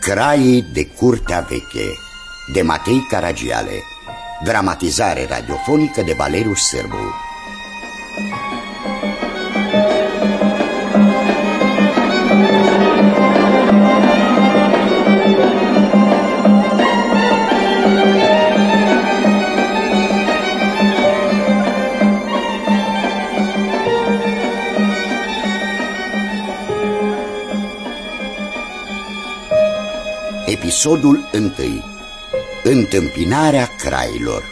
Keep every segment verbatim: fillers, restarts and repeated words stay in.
Craii de curtea veche, de Matei Caragiale. Dramatizare radiofonică de Valeriu Sârbu. Episodul întâi. Întâmpinarea crailor.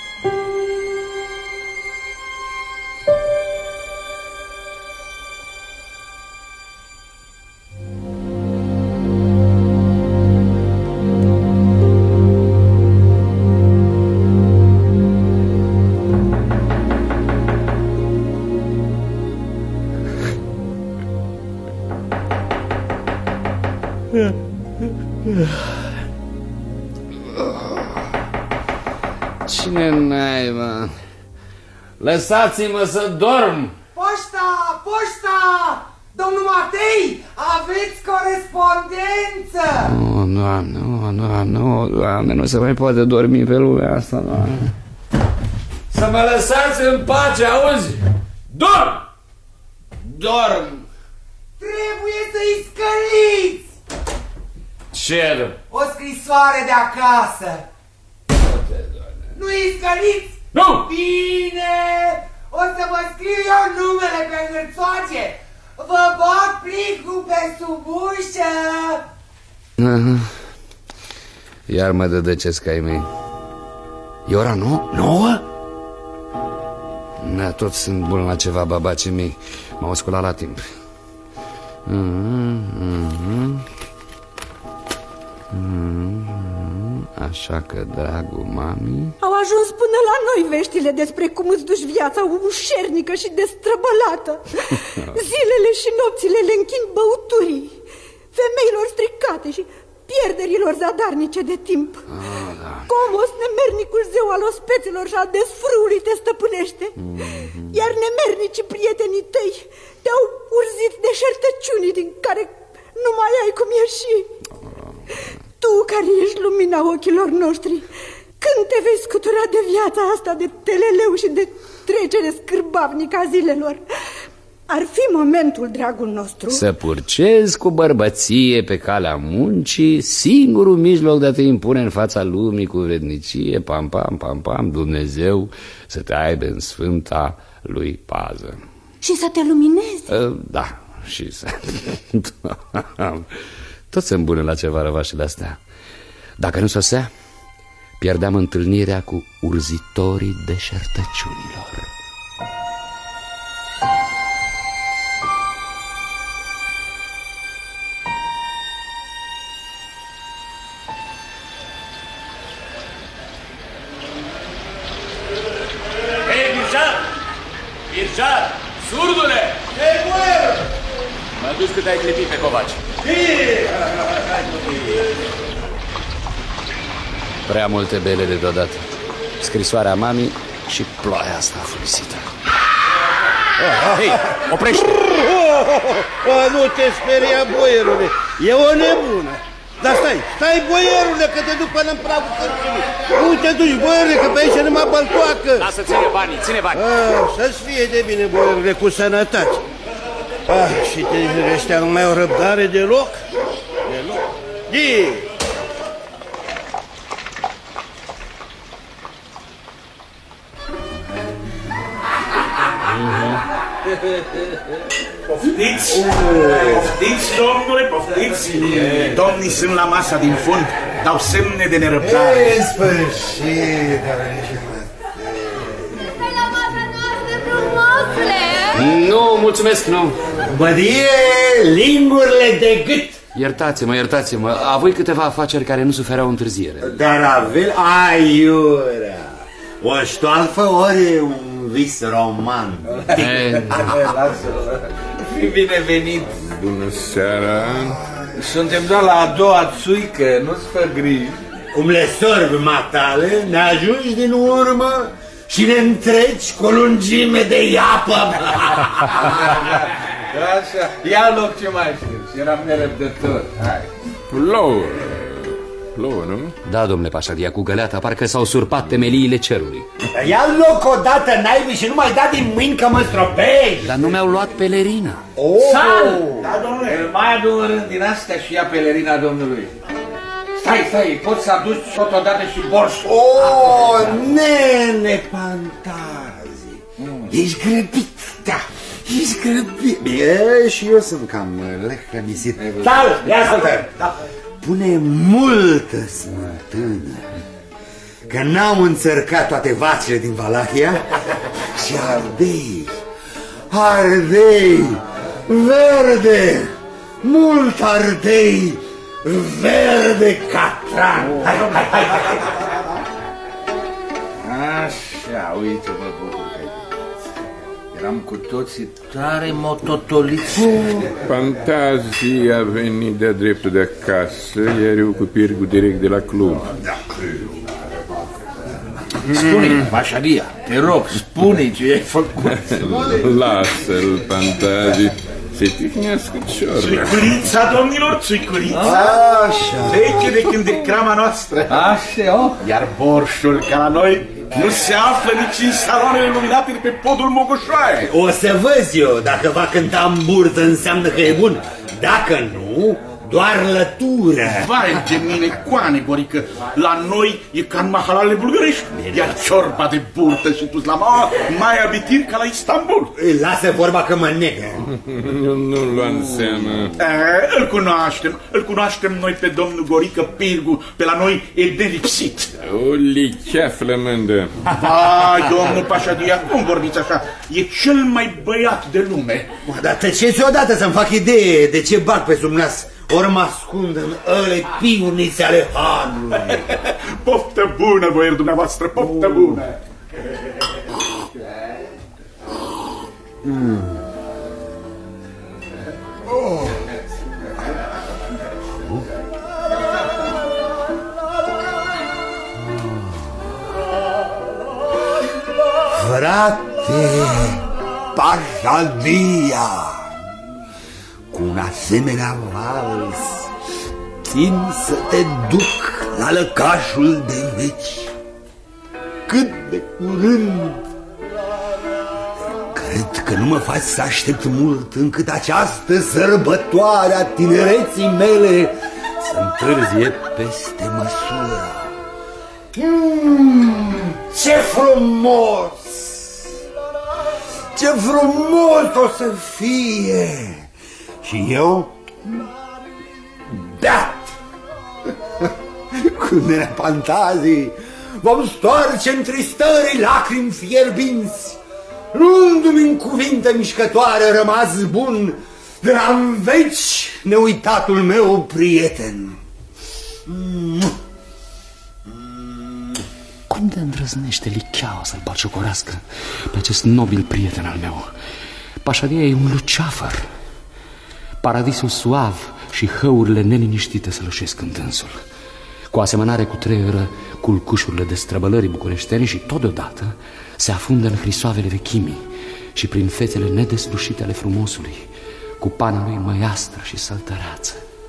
Cine n-ai, mă? Lăsați-mă să dorm! Poșta! Poșta! Domnul Matei, aveți corespondență! Nu, Doamne, nu, Doamne, nu, Doamne, nu se mai poate dormi pe lumea asta, Doamne. Să mă lăsați în pace, auzi? Dorm! Dorm! Trebuie să-i scăliți! Ce? O scrisoare de acasă! Nu-i scăliți? Nu! Bine! O să vă scriu eu numele pe hârțoace! Vă bag plicul pe sub ușă! Iar mă dădăcesc ai mei. E ora nouă? Nouă? Da, toți sunt buni la ceva, babacii mei. M-au sculat la timp. Mm-hmm, mm-hmm. Mm-hmm. Așa că, dragul mami... Au ajuns până la noi veștile despre cum îți duci viața ușernică și destrăbălată. Zilele și nopțile le închin băuturii, femeilor stricate și pierderilor zadarnice de timp. Oh, da. Comos, nemernicul zeu al ospeților și al desfrâului te stăpânește. Mm-hmm. Iar nemernicii prietenii tăi te-au urzit de șertăciunii din care nu mai ai cum ieși. Oh. Tu, care ești lumina ochilor noștri, când te vei scutura de viața asta de teleleu și de trecere scârbavnică a zilelor? Ar fi momentul, dragul nostru, să purcezi cu bărbăție pe calea muncii, singurul mijloc de a te impune în fața lumii cu vrednicie, pam, pam, pam, pam, Dumnezeu să te aibă în sfânta lui pază. Și să te luminezi. uh, Da, și să... Toți sunt bune la ceva răvașele astea. Dacă nu sosea, pierdeam întâlnirea cu urzitorii deșertăciunilor. Hei, Birjar! Birjar! Surdule! Hei, boier! Mă duci cât ai clipit pe covaci. Prea multe bele de deodată. Scrisoarea mamii și ploaia asta fulisită. Hei, oprește! Oh, nu te speria, boierule, e o nebună. Dar stai, stai, boierule, că te duc până în pragul cărțului. Nu te duci, boierule, că pe aici numai băltoacă. Lasă, ține banii, ține banii. Ah, să-ți fie de bine, boierule, cu sănătate. Ah, și te ăștia nu mai au răbdare deloc? Deloc? Dii! Poftiți? Poftiți, domnule, poftiți? Domnii sunt la masa din fund, dau semne de nerăbdare. În sfârșit, Stai la masa noastră, frumosule! Nu, mulțumesc, nu. bădie, lingurile de gât. Iertați-mă, iertați-mă, a voi câteva afaceri care nu sufereau întârziere. Dar avem aiurea, o ștoalfă ori un vis roman. E, Fi binevenit. Bună seara. Suntem doar la a doua țuică, nu-ți fă griji. Cum le sorbi, matale, ne ajungi din urmă și ne întreci cu o lungime de iapă. Așa, ia loc ce mai știu, eram nerăbdător. Hai. Plouă. Plouă, nu? Da, domnule Pașadia, cu găleata parcă s-au surpat temeliile cerului. Ia loc odată, naibii, și nu mai da din mâini că mă stropești. Dar nu mi-au luat pelerina. Oh. Sal! Da, domnule, mai adu un rând din astea și ia pelerina domnului. Stai, stai, poți să aduci totodată și borșul. Oh, nene Pantazi, mm. Ești grăbit, da, ești grăbit. E, și eu sunt cam lehănisit. Sal, ia ascultă, da. Pune multă smântână, că n-am înțărcat toate vacile din Valahia. Și ardei, ardei, verde, mult ardei, verde catran. Hai, hai, hai, hai. Așa, uite-mă, bucur. Eram cu toții tare mototoliți. Pantazi a venit de-a dreptul de acasă, iar eu cu Pirgu direct de la club. Spune-i, Pașadia, te rog, spune-i ce ai făcut. Lasă-l, Pantazi, se tihnească ciorba. Țuiculița, domnilor, țuiculița. Așa. Trece de când e crama noastră. Așa, oh. Iar borșul ca la noi nu se află nici în saloanele luminate de pe podul Mogoșoaie. O să văz eu, dacă va cânta în burtă înseamnă că e bun. Dacă nu, doar lătură. Vai de mine, coane, Gorică, la noi e ca în mahalalele bulgărești. Iar ciorba de burtă și tuzlama mai abitir ca la Istanbul. Lasă vorba că mă negă. Nu, nu lua în seamă. E, îl cunoaștem, îl cunoaștem noi pe domnul Gorică Pirgu, pe la noi e nelipsit. O lichea flămândă. Vai, domnul Pașadia, cum vorbiți așa? E cel mai băiat de lume. Mă, dar tăceți odată să-mi fac idee de ce bag pe sub nas. Ori mă ascund în ăle piunițe ale hanului. Poftă bună, boier dumneavoastră, poftă bună. Mm. Oh. Frate Pașadia, cu un asemenea vals țin să te duc la lăcașul de veci. Cât de curând. Cred că nu mă faci să aștept mult, încât această sărbătoare a tinereții mele să întârzie peste măsură. Mm, ce frumos! Ce frumos o să fie! Și eu, beat, cu nenea Pantazii, vom stoarce în tristări lacrimi fierbinți, luându-mi în cuvinte mișcătoare rămas bun de la-n veci neuitatul meu prieten. Cum de îndrăznește licheaua să-l bagiocorească pe acest nobil prieten al meu? Pașadia e un luceafăr. Paradisul suav și hăurile neliniștite sălășesc în dânsul. Cu asemănare cu treieră culcușurile de străbălării bucureșteni și totodată se afundă în hrisoavele vechimii și prin fețele nedeslușite ale frumosului, cu pana lui măiastră și săltăreață.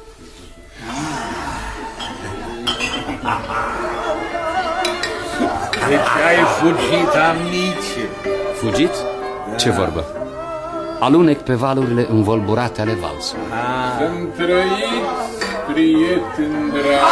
Deci ai fugit, amice. Fugit? Ce vorbă? Alunec pe valurile învolburate ale valsului. Să-mi trăiți, prieten drag.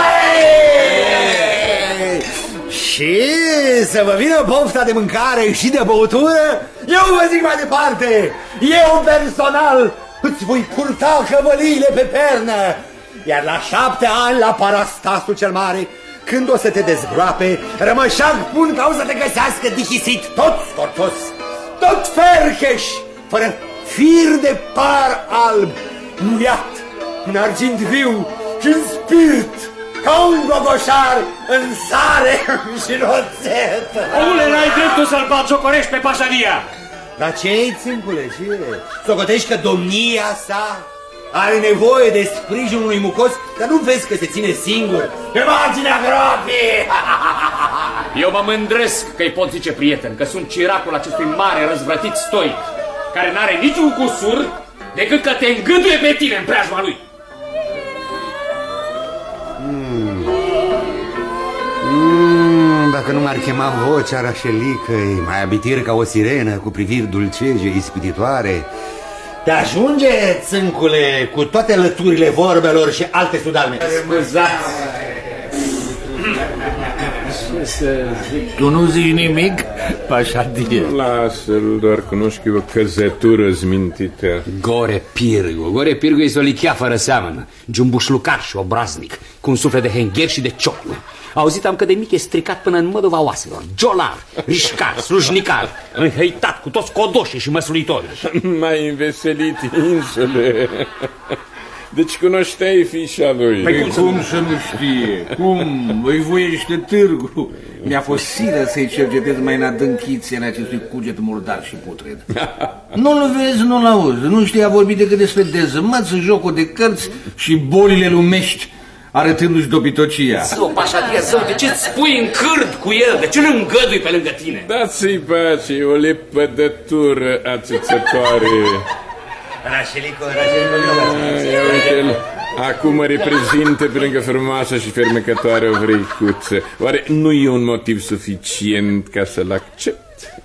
Și să vă vină pofta de mâncare și de băutură, eu vă zic mai departe, eu personal îți voi purta căvăliile pe pernă, iar la șapte ani la Parastasul cel Mare, când o să te dezgroape, rămășag pun ca o să te găsească dihisit, tot scortos, tot fercheș, fără fir de par alb, muiat în argint viu și în spirit, ca un gogoșar în sare și în oțet. Omule, n-ai dreptul să-l bagiocorești pe Pașadia. Dar ce-i, țincule, ce? Socotești că domnia sa are nevoie de sprijinul unui mucos, dar nu vezi că se ține singur pe marginea gropii? Eu mă mândresc că-i pot zice prieten, că sunt ciracul acestui mare răzvrătit stoic, care n-are niciun cusur decât că te îngăduie pe tine în preajma lui. Mm. Mm, dacă nu m-ar chema vocea Rașelicăi, mai abitir ca o sirenă cu priviri dulcege, ispititoare. Te ajunge, țâncule, cu toate lăturile vorbelor și alte sudalme. Scuzați. Tu nu zici nimic, Pașadie? Lasă-l, doar cunoști că e o căzătură zmintită. Gore Pirgu, Gore Pirgu e solichea fără seamănă, giumbușlucar și obraznic, cu un suflet de hengher și de ciocnă. Auzit am că de mic e stricat până în măduva oaselor, giolar, rișcar, slujnicar, înhăitat cu toți codoșii și măsluitorii. M-ai înveselit, insule. Deci cunoșteai fișa lui. Păi cum să nu știe? Cum? Îi voiește târgu. Mi-a fost silă să-i cercetez mai în adânchițele acestui cuget murdar și putred. Nu-l vezi, nu-l auzi. Nu știa vorbi decât despre dezmăți, jocul de cărți și bolile lumești, arătându-și dobitocia. Zău, Pașadie, zău, de ce-ți spui în cârd cu el? De ce nu îngădui pe lângă tine? Dați-i pace, e o lepădătură ațățătoare. Rașelico, Rașelico, ia uite-l, acum mă reprezintă pe lângă frumoasă și fermecătoare o vreicuță. Oare nu e un motiv suficient ca să-l accept?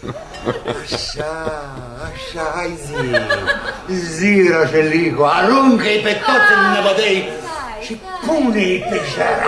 Așa, așa, hai zi. Zi, Rașelico, aruncă-i pe toți în năbădăi și pune-i pe jara.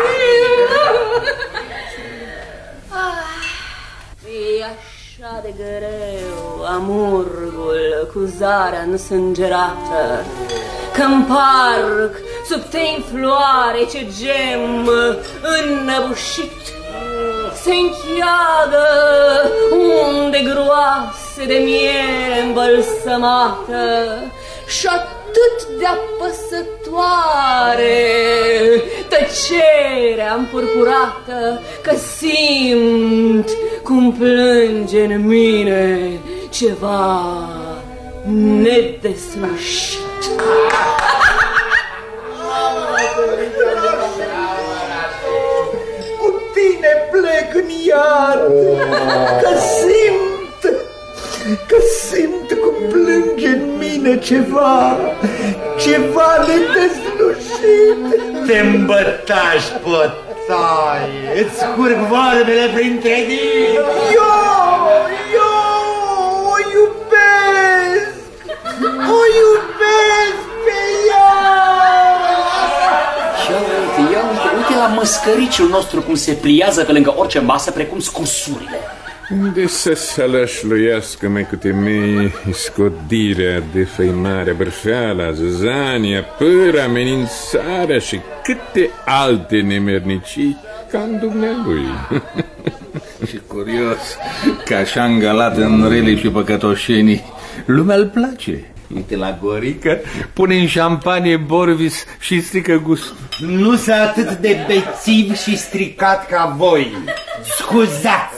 E așa de greu amurgul cu zarea însângerată, că-n parc sub tei floare ce gem înnăbușit se încheagă unde groase de miere îmbălsămată și atât de apăsătoare tăcerea împurpurată că simt cum plânge în mine ceva nedeslușit. Cu tine plec în iad, că simt, că simt cum plânge în mine ceva, ceva nedeslușit. Te îmbătași, potaie, îți curg vorbele printre din. Eu, eu o iubesc, o iubesc pe ea. Ia uite, ia uite, uite la măscăriciul nostru cum se pliază pe lângă orice masă precum scursurile. Unde să sălășluiască mai cu temei scodirea, defăimarea, bărfeala, zăzania, pâra, amenințarea și câte alte nemernicii ca în dumnealui. Și curios că așa îngălat în rele și păcătoșenii lumea îl place. Uite la Gorică, pune în șampanie Borvis și strică gustul. Nu sunt atât de bețiv și stricat ca voi. Scuzați!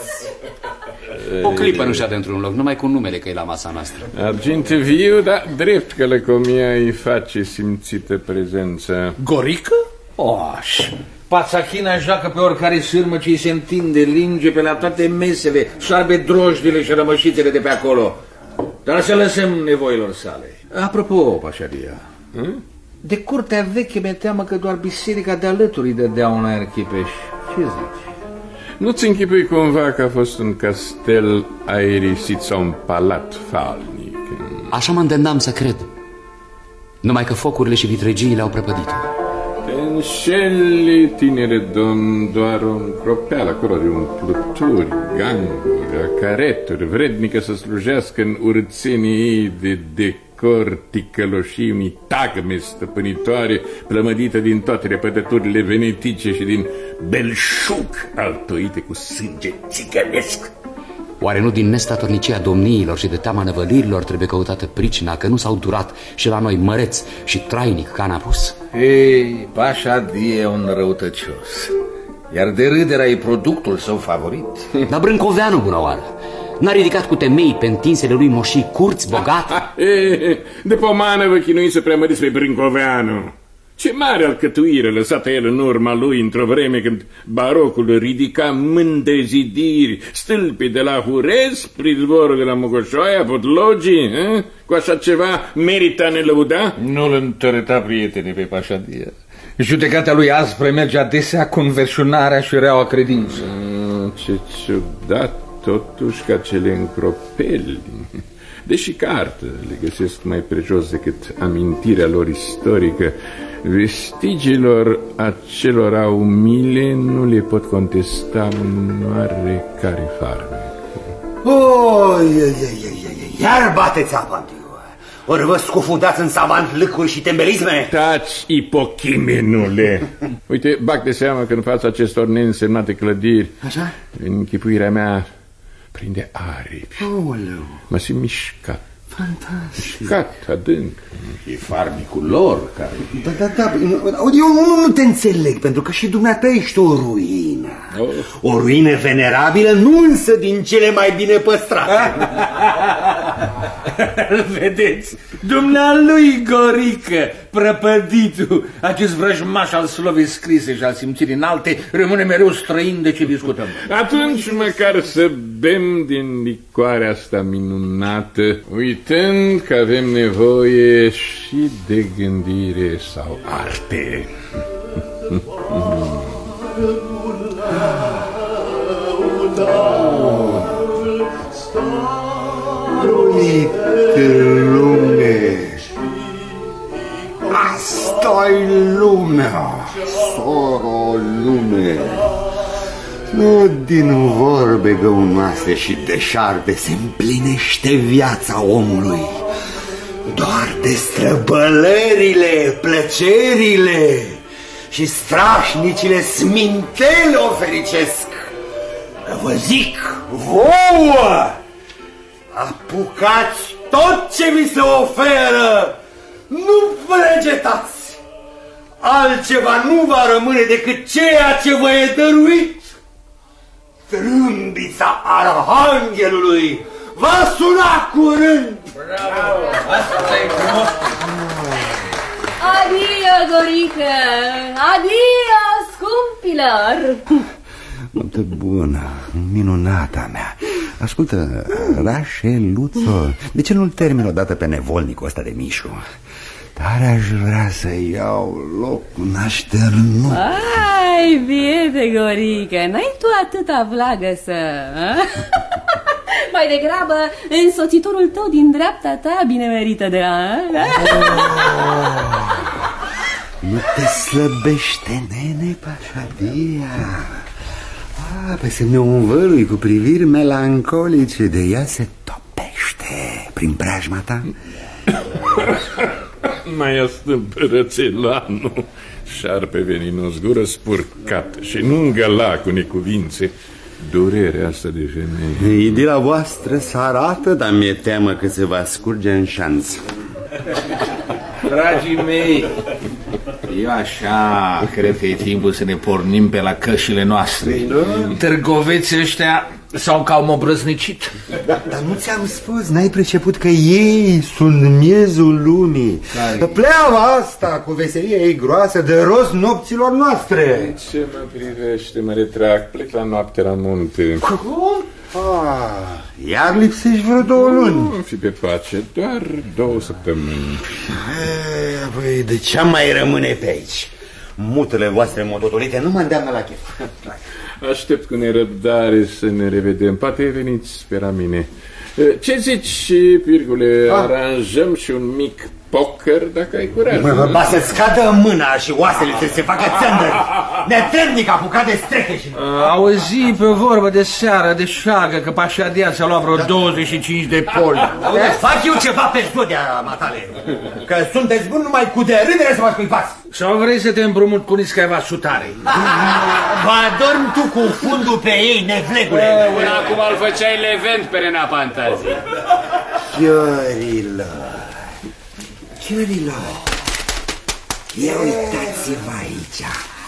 O clipă nu șade într-un loc, numai cu numele că e la masa noastră. Argint viu, dar drept că lăcomia îi face simțită prezența. Gorică? Oaș! Pațachina joacă pe oricare sârmă ce îi se întinde, linge pe la toate mesele, șarbe drojdile și rămășițele de pe acolo. Dar să lăsăm nevoilor sale. Apropo, Pașadia, hmm? de curtea veche mi-e teamă că doar biserica de alături dădea un aer chipeș. Ce zici? Nu-ți închipui cumva că a fost un castel aerisit sau un palat falnic? Așa mă îndemnam să cred. Numai că focurile și vitregiile au prăpădit-o. Te înșeli, tinere domn, doar o încropeală acolo de umpluturi, ganguri, acareturi, vrednică să slujească în urțenii de decor, ticăloșii unii tagme stăpânitoare, plămădită din toate repătăturile venetice și din belșug, altoite cu sânge țigănesc. Oare nu din nestatornicia domniilor și de teama năvălirilor trebuie căutată pricina că nu s-au durat și la noi măreț și trainic ca n-apus? Ei, Pașadie e un răutăcios, iar de râderea e productul său favorit. Dar Brâncoveanu, bună oară, n-a ridicat cu temei pe întinsele lui moșii curți bogate? De pomană vă chinuiți să preamăriți pe Brâncoveanu. Ce mare alcătuire lăsată el în urma lui într-o vreme când barocul ridica mândre zidiri, stâlpii de la Hurez, prizvorul de la Mogoșoaia, Podlogii, eh? Cu așa ceva merită a ne lăuda? Nu-l întărâta, prietene, pe Pașadia. Judecata lui aspră merge adesea cu înverșunarea și reaua credință. Mm, ce ciudat totuși ca cele încropeli, deși cartă le găsesc mai prejos decât amintirea lor istorică, vestigiilor acelora umile nu le pot contesta un oarecare farmec. Oh, iar bateți apa, ori vă scufundați în savant lâcuri și tembelisme? Taci, ipochimenule! Uite, bag de seamă că în fața acestor neînsemnate clădiri, așa? Închipuirea mea prinde aripi. Aoleu. Mă simt mișcat. Fantastic. Mișcat, adânc. E farmicul lor care... Da, da, da, eu nu, nu te înțeleg, pentru că și dumneata ești o ruină. Oh. O ruină venerabilă, nu însă din cele mai bine păstrate. Vedeți, dumnealui Gorică, prăpăditul, acest vrăjmaș al slovei scrise și al simțirii înalte, rămâne mereu străin de ce discutăm. Atunci măcar să bem din licoarea asta minunată, uitând că avem nevoie și de gândire sau arte. Uite lume, asta-i lumea, soro lume. Nu din vorbe găunoase și deșarpe se împlinește viața omului, doar de străbălările, plăcerile și strașnicile smintele o fericesc. Vă zic, vouă, apucați tot ce vi se oferă, nu pregetați. Altceva nu va rămâne decât ceea ce vă e dăruit. Trâmbița Arhanghelului va suna curând. Bravo! Asta e frumos! Adio, Gorică! Adio, scumpilor! Noapte bună, minunata mea. Ascultă, Rașeluțo, de ce nu-l termin odată pe nevolnicul ăsta de Mișu? Dar aș vrea să iau locul în așternut. Ai, biete, Gorică, n-ai tu atâta vlagă să... Mai degrabă, însoțitorul tău din dreapta ta bine merită de a... Nu te slăbește, nene, Pașadia. Ah, pe semne un vălui cu priviri melancolice, de ea se topește prin preajma ta. Mai astâmpără țelanul, șarpe veninos, gură spurcată și nu îngăla cu necuvințe durerea asta de femeie. Idila voastră se arată, dar mi-e teamă că se va scurge în șanț. Dragii mei, eu așa cred că e timpul să ne pornim pe la cășile noastre. Târgoveții ăștia s-au cam obrăznicit. Da, dar nu ți-am spus, n-ai priceput că ei sunt miezul lumii. Care? Pleava asta cu veselia ei groasă de rost nopților noastre. Ce mă privește, mă retrag, plec la noapte la munte. Cum? Ah, iar lipsești vreo două luni. Nu, fi pe pace, doar două săptămâni. Păi de ce mai rămâne pe aici? Mutele voastre mototolite nu mă îndeamnă la chef. Aștept cu nerăbdare să ne revedem. Poate veniți pe la mine. Ce zici, Pirgule, ah. aranjăm și un mic poker dacă ai curaj? Mă, ba să-ți cadă mâna și oasele să se facă țândări. Netrădnic apucat de streche și... Auzi pe vorbă de seară de șagă că Pașadia ți-a luat vreo douăzeci și cinci de poli. Fac eu ceva pe studia, matale. Că sunteți buni numai cu de râdere să mă scuipați. Sau vrei să te împrumut cu niscaiva sutare? Vă adorm tu cu fundul pe ei, nevlegule. Până acum îl făceai levent pe Rena Pantazi. Chiorilor, chiorilor, ia uitați-vă aici.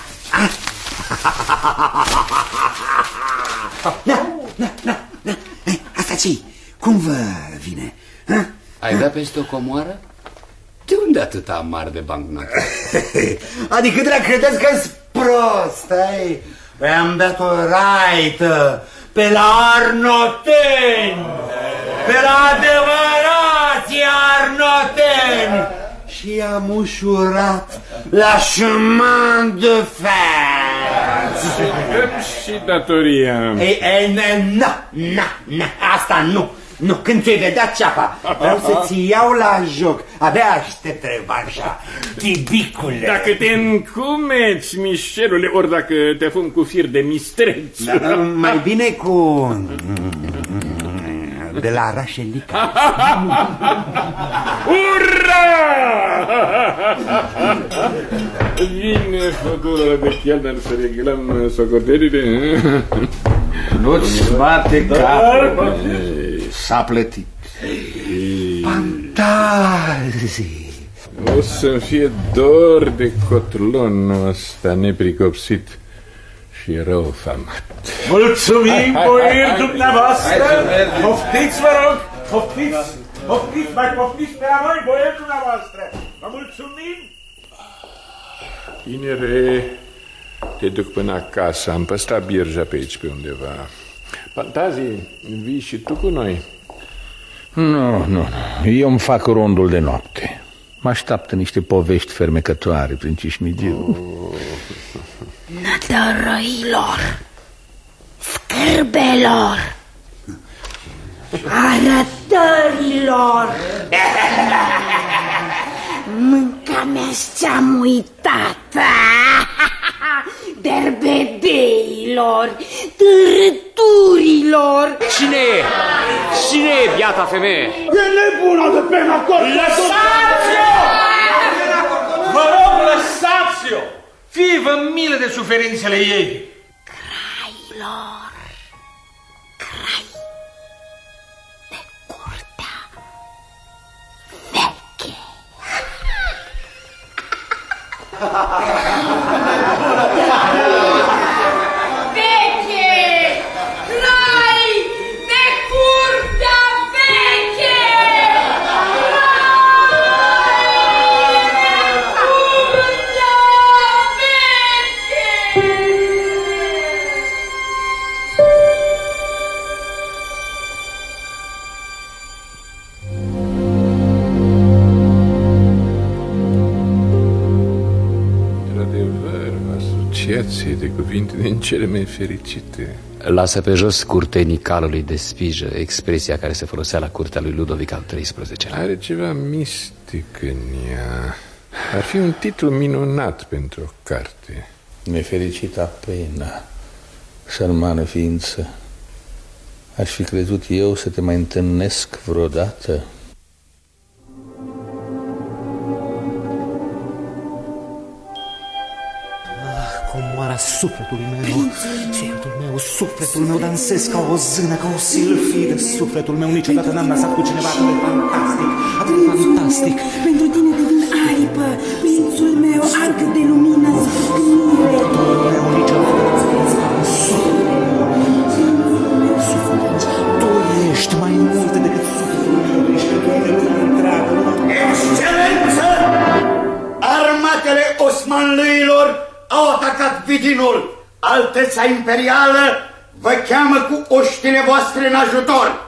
Na, na, na, na. Asta ce-i? Cum vă vine? Ha? Ai dat peste o comoară? De unde unde atâta mari de bancnote? Adică de la credeți că-s prost, ai? Păi am dat o raită pe la arnoteni, pe la adevărații arnoteni și am ușurat la chemin de fer. Și datoria. Ei, ei, na, na, na, asta nu. Nu, când ți-ai vedea ceapa, vreau să-ți iau la joc. Abia aștept revanșa, tibicule. Dacă te încumeți, Mișelule, ori dacă te fum cu fir de mistreț. Da, mai bine cu... de la Rașelica. Ura! Vine fădură de chelner să reglăm socotelile. Nu-ți bate capul. S-a plătit. Fantazii. O să fie dor de cotlonul ăsta nepricopsit și rău famat. Mulțumim, boieri dumneavoastră! Poftiți, vă rog! Poftiți! Poftiți, mai poftiți pe la noi, boieri dumneavoastră! Vă mulțumim! Tinere, te duc până acasă. Am păstrat birja pe aici, pe undeva. Fantazii, vii și tu cu noi? Nu, nu, nu. Eu îmi fac rondul de noapte. Mă așteaptă niște povești fermecătoare prin Cismigiu. Oh. Nădărăilor, scârbelor, arătărilor, mânca mea-s ce-am uitat, derbedeilor, târăturilor. Cine e? Cine e, biata femeie? E nebună de pena corpului! Lăsați-o! Vă rog, lăsați-o! Fie-vă milă de suferințele ei! Crailor, crai de curtea veche. Veche! Crai de curtea veche! De cuvinte din cele mai fericite. Lasă pe jos curtenii calului de spijă, expresia care se folosea la curtea lui Ludovic al treisprezecelea. Are ceva mistic în ea. Ar fi un titlu minunat pentru o carte. Nefericita pena, sărmană ființă. Aș fi crezut eu să te mai întâlnesc vreodată. Comoara sufletului meu, sufletul meu, sufletul meu dansez ca o zână, ca o silfidă. Sufletul meu niciodată n-am dansat cu cineva atât de fantastic, atât de fantastic. Pentru tine devin aripă, prințul meu, arc de lumină, zbârnire. Sufletul meu niciodată n-am dansat ca sufletul meu. Tu ești mai mult decât sufletul meu, ești pentru lumea întreagă. Excelență! Armatele osmanlâilor au atacat Vidinul. Alteța imperială vă cheamă cu oștile voastre în ajutor.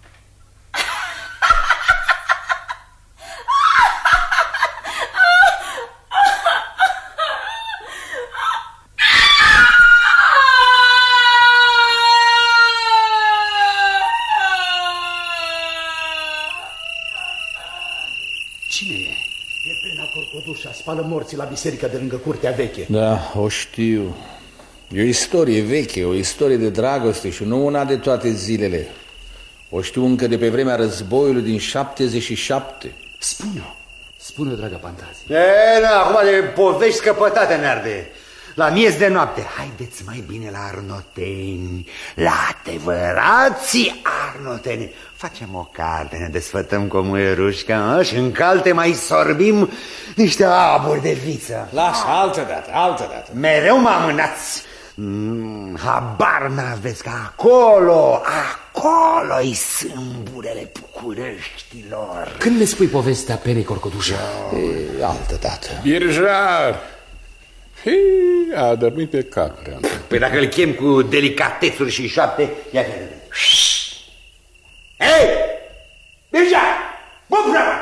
Cine e? E Pena Corcodușa, spală morții la biserica de lângă curtea veche. Da, o știu. E o istorie veche, o istorie de dragoste și nu una de toate zilele. O știu încă de pe vremea războiului din șaptezeci și șapte. Spune-o, spune-o, dragă Fantazii. E, da, acum de povești scăpătate ne arde. La miez de noapte, haideți mai bine la arnoteni, la adevărații arnoteni. Facem o carte, ne desfătăm cu muierușca și în calte mai sorbim niște aburi de viță. Lasă, altă dată, altă dată. Mereu mă amânați. Mm, habar n-aveți că acolo, acolo-i sâmburele Bucureștilor. Când ne spui povestea penei Corcodușa? E, altă dată. Birjar! Hei, a adormit pe capre. Păi dacă îl chem cu delicatețuri și șapte, ia vedem. Hei! Birjar! Bă,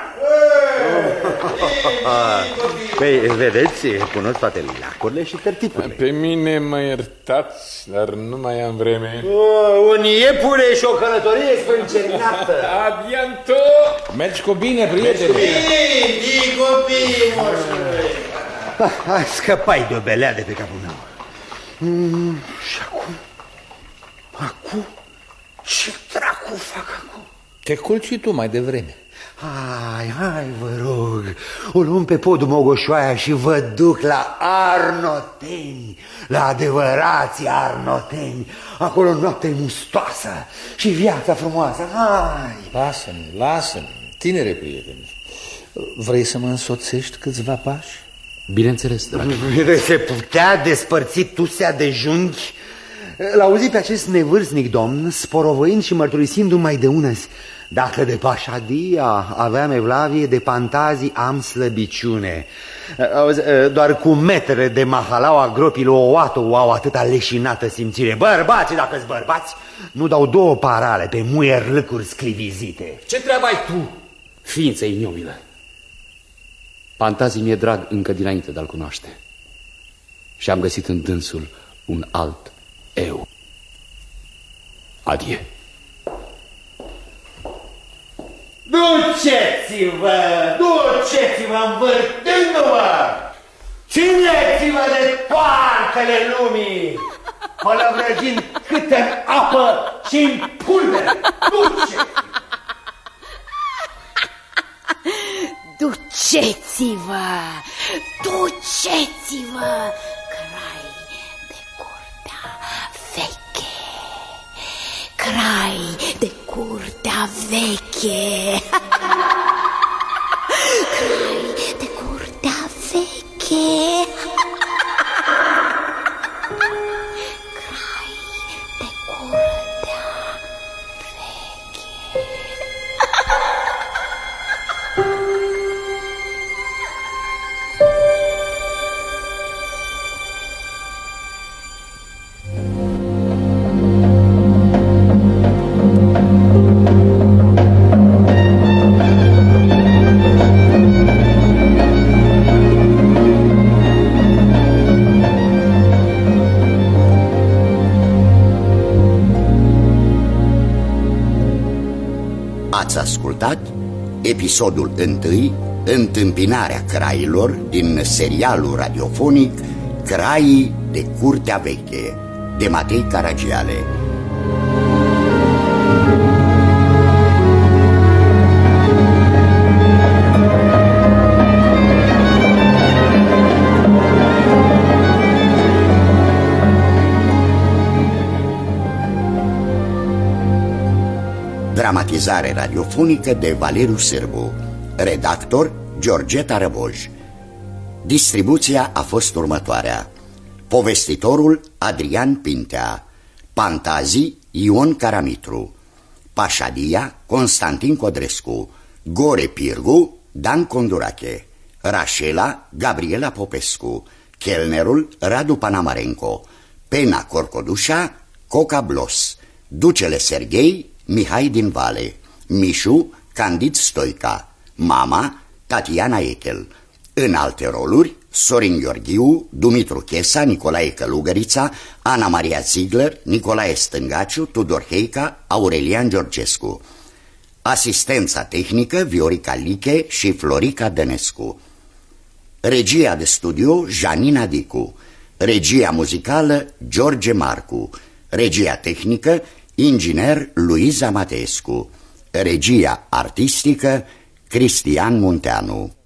Păi, vedeți, cunosc toate lacurile și tertipurile. Pe mine mă iertați, dar nu mai am vreme. Oh, un iepure și o călătorie spâncerinată. Adianto! Mergi cu bine, prietene. Bine, copii, moșule. Hai, scăpai de o belea de pe capul meu. Mm, și acum? Acum? Ce dracu fac acum? Te culci și tu mai devreme. Hai, hai, vă rog, o luăm pe podul Mogoșoaia și vă duc la Arnoteni, la adevărații Arnoteni. Acolo noaptea e mustoasă și viața frumoasă, hai. Lasă-ne, lasă-ne, tinere prieteni. Vrei să mă însoțești câțiva pași? Bineînțeles, dragă. Se putea despărți tusea de junghi? L-auzi pe acest nevârstnic domn, sporovăind și mărturisindu-mi mai de unăzi: dacă de pașadia aveam evlavie, de pantazii am slăbiciune. Auzi, doar cu metre de mahalaua gropilor o oată o au atâta leșinată simțire. Bărbații, dacă-s bărbați, nu dau două parale pe muier lăcuri sclivizite. Ce treabă ai tu, ființă ignobilă? Pantazii mi-e drag încă dinainte de a-l cunoaște. Și am găsit în dânsul un alt eu. Adie. Duceți-vă, duceți-vă învârtându-vă, țineți-vă de toartele lumii, pălăvrăgind câte în apă și în pulbere. Duceți-vă! Duceți-vă, duceți-vă, crai de curtea veche, crai de curtea veche, crai de curtea veche, crai de curtea veche. Ați ascultat episodul întâi, Întâmpinarea crailor, din serialul radiofonic Craii de curtea veche, de Matei Caragiale. Dramatizare radiofonică de Valeriu Sârbu. Redactor Georgeta Răboj. Distribuția a fost următoarea: povestitorul Adrian Pintea, Pantazii Ion Caramitru, Pașadia Constantin Codrescu, Gore Pirgu Dan Condurache, Rașela Gabriela Popescu, Chelnerul Radu Panamarenco, Pena Corcodușa Coca Blos, Ducele Serghei Mihai din Vale, Mișu Candid Stoica, Mama Tatiana Echel. În alte roluri: Sorin Gheorghiu, Dumitru Chesa, Nicolae Călugărița, Ana Maria Ziegler, Nicolae Stângaciu, Tudor Heica, Aurelian Georgescu. Asistența tehnică Viorica Liche și Florica Dănescu. Regia de studio Janina Dicu. Regia muzicală George Marcu. Regia tehnică inginer Luiza Mateescu. Regia artistică Cristian Munteanu.